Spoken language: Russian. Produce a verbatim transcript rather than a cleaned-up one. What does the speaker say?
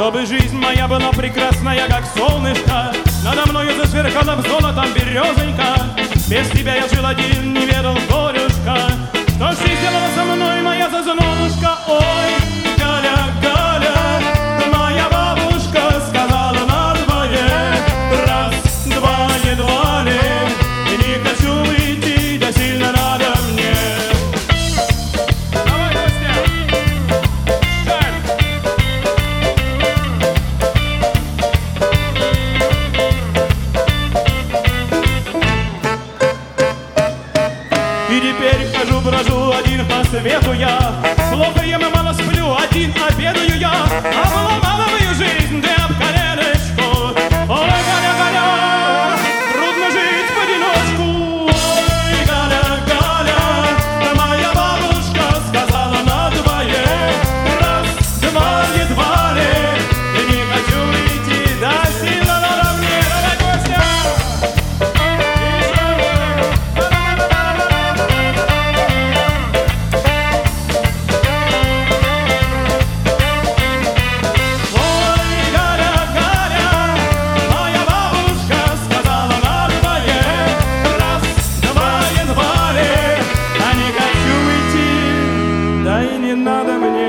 Чтобы жизнь моя была прекрасная, как солнышко, надо мною засверкала золотом березонька. Без тебя я жил один, не ведал, горюшка. Что ж ты сделала со мной, моя зазнобушка? Ой, Галя, Галя, моя бабушка сказала на двое. Раз, два, едва ли, не хочу уйти, да сильно надо мне. Давай, Костя! Жаль! И теперь хожу, брожу один по свету я. Плохо ем и мало сплю, один обедаю я. Обломала мою жизнь, ты об коленочку. Ой, Галя, Галя, трудно жить в одиночку. Ой, Галя, Галя, моя бабушка сказала на двоих. Раз, два, едва ли, и не хочу идти, да сильно надо мне. Давай, Костя! Да и не надо мне.